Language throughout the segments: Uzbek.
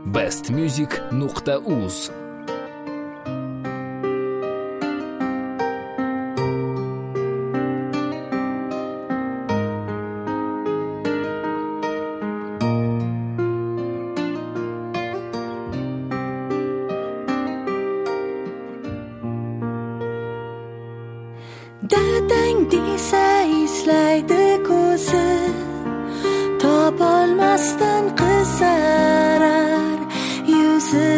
bestmusic.uz. Dadang desa eslaydi ko'zi, topolmasdan qizarar yuzi.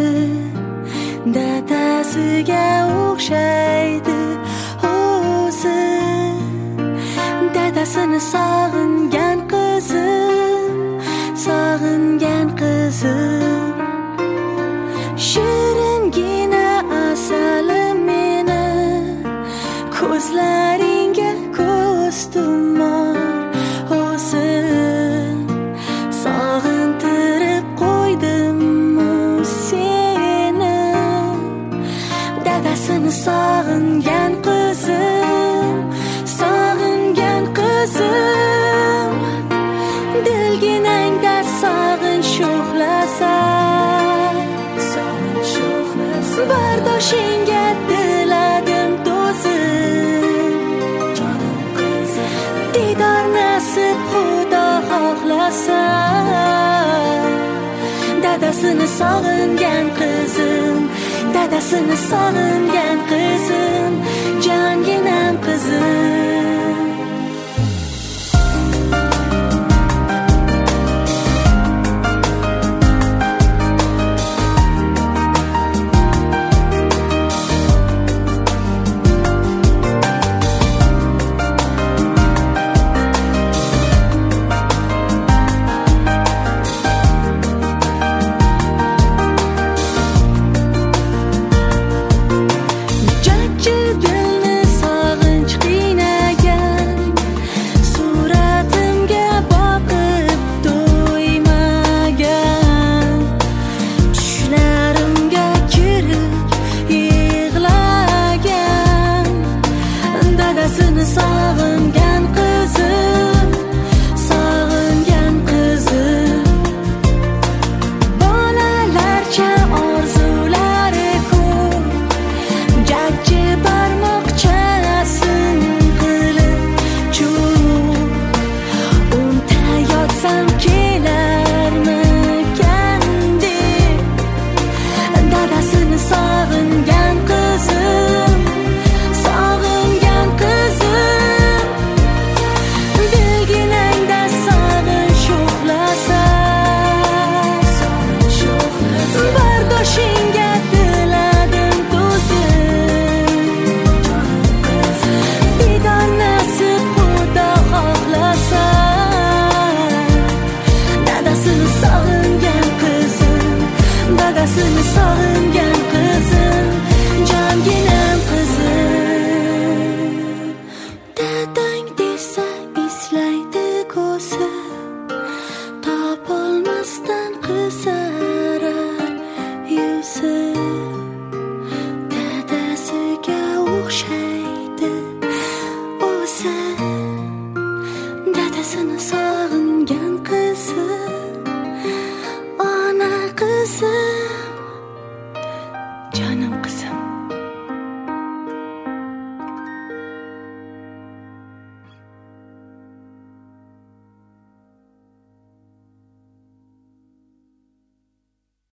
Dadasiga o'xshaydi o'zi, dadasini sog'ingan qizim, sog'ingan qizim. Shiringina asalim meni, ko'zlaringga ko'z tumor o'zim. Sog'intirib qo'ydim-mu seni, dadasini sog'ingan qizim, sog'ingan qizim. Dilginangda sog'in sho'xlasa, bardoshingga diladim to'zim. Didor nasib Xudo xohlasa, dadasini sog'ingan qizim, dadasini sog'ingan qizim, jonginam qizim. Sog'ingan qizim, sog'ingan qizim. Bolalarcha orzulari ko'p, jajji barmoqchasin qilib cho'p. Unta yotsam kelarmikan deb, dadasini sog'ingan qizim, sog'ingan qizim. Bardoshingga diladim to'zim. Didor nasib Xudo xohlasa, dadasini sog'ingan qizim, dadasini sog'ingan